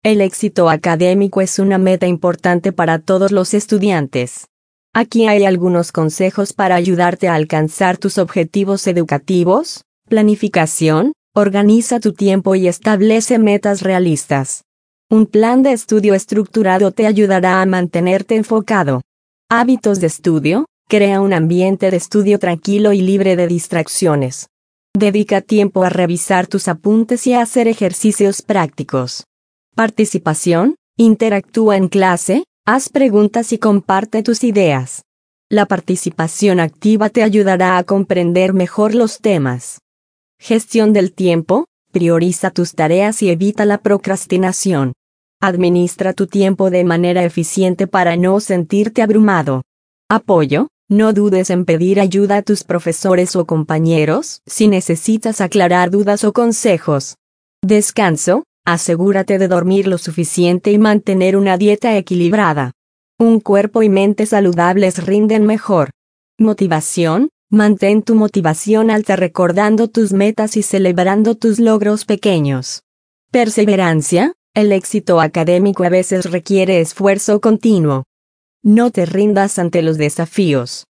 El éxito académico es una meta importante para todos los estudiantes. Aquí hay algunos consejos para ayudarte a alcanzar tus objetivos educativos. Planificación. Organiza tu tiempo y establece metas realistas. Un plan de estudio estructurado te ayudará a mantenerte enfocado. Hábitos de estudio. Crea un ambiente de estudio tranquilo y libre de distracciones. Dedica tiempo a revisar tus apuntes y a hacer ejercicios prácticos. Participación. Interactúa en clase, haz preguntas y comparte tus ideas. La participación activa te ayudará a comprender mejor los temas. Gestión del tiempo. Prioriza tus tareas y evita la procrastinación. Administra tu tiempo de manera eficiente para no sentirte abrumado. Apoyo. No dudes en pedir ayuda a tus profesores o compañeros si necesitas aclarar dudas o consejos. Descanso. Asegúrate de dormir lo suficiente y mantener una dieta equilibrada. Un cuerpo y mente saludables rinden mejor. Motivación. Mantén tu motivación alta recordando tus metas y celebrando tus logros pequeños. Perseverancia. El éxito académico a veces requiere esfuerzo continuo. No te rindas ante los desafíos.